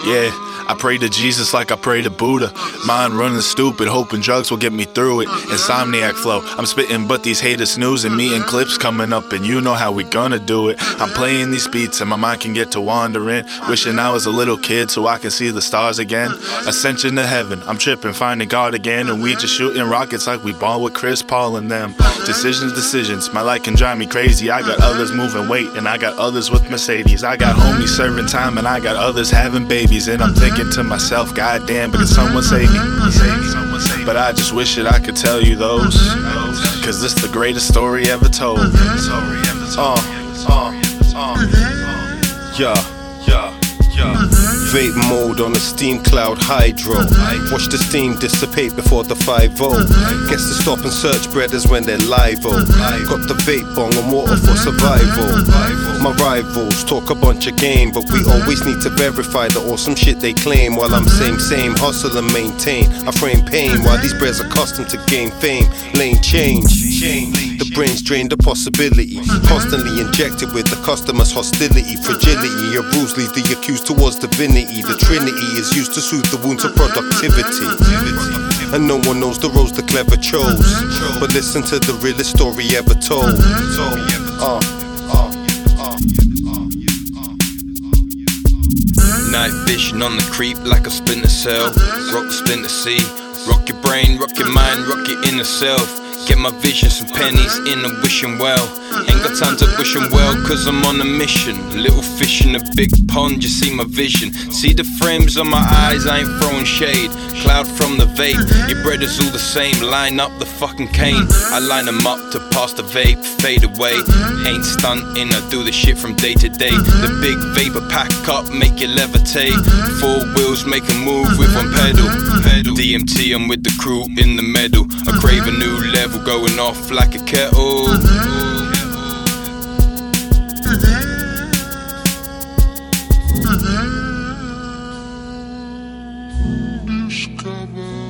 Yeah, I pray to Jesus like I pray to Buddha. Mind running stupid, hoping drugs will get me through it. Insomniac flow, I'm spitting but these haters snoozing. Me and clips coming up and you know how we gonna do it. I'm playing these beats and my mind can get to wandering. Wishing I was a little kid so I can see the stars again. Ascension to heaven, I'm tripping, finding God again. And we just shooting rockets like we ball with Chris Paul and them. Decisions, my life can drive me crazy. I got others moving weight and I got others with Mercedes. I got homies serving time and I got others having babies. And I'm thinking to myself, goddamn, but can someone save me? But I just wish that I could tell you those, cause this the greatest story ever told. Vape mode on a steam cloud hydro. Watch the steam dissipate before the 5-0. Gets to stop and search brothers when they're live-o. Got the vape bong and water for survival. My rivals talk a bunch of game, but we always need to verify the awesome shit they claim. While I'm same, hustle and maintain. I frame pain while these bres accustomed to gain fame. Lane change. The brain's drained of possibility, constantly injected with the customer's hostility. Fragility of rules lead the accused towards divinity. The trinity is used to soothe the wounds of productivity. And no one knows the roads the clever chose, but listen to the realest story ever told. Night vision on the creep like a splinter cell. Rock splinter sea. Rock your brain, rock your mind, rock your inner self. Get my vision, some pennies in a wishing well. Ain't got time to wish 'em well, cause I'm on a mission. Little fish in a big pond, you see my vision. See the frames on my eyes, I ain't throwing shade. Cloud from the vape, your brothers all the same. Line up the fucking cane, I line 'em up to pass the vape, fade away. Ain't stunting, I do the shit from day to day. The big vapor pack up, make you levitate. 4 wheels make a move with 1 pedal. DMT, I'm with the crew in the middle. I crave a new level, going off like a kettle. Discover